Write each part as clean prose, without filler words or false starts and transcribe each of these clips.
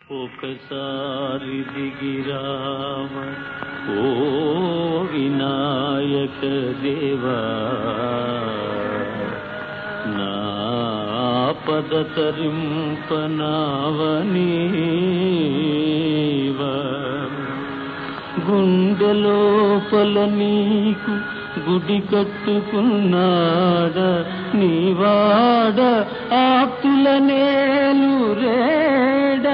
ఒకసారి దిగిరావ ఓ వినాయక దేవా, నా పద తరింపనావనీవా. గుండెలోపల నీకు గుడి కట్టుకున్నాడ నీవాడ ఆప్తుల నేలు రేడా.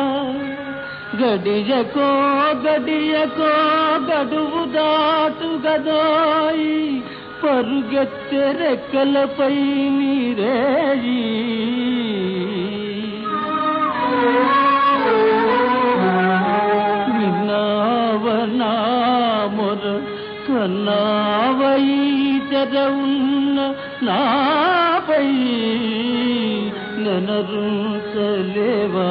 గడియకో గడియకో గడువు దాటు గదోయి, పరుగెత్తె రెక్కలపై నీరేయి. విన్నావనా మొర కన్నావై తెరవున్న నాపై నెనరుంచలేవా.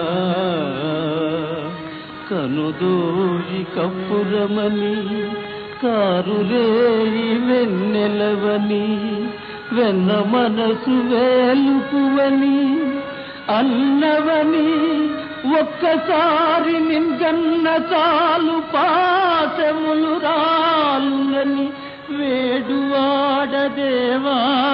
కనుదోయి కప్పురమని కారులేయి వెన్నెలవని, వెన్న మనసు వేలుపువని అన్నవని, ఒక్కసారి నిన్గన్న చాలు పాశములు రాలునని వేడువాడదేవా.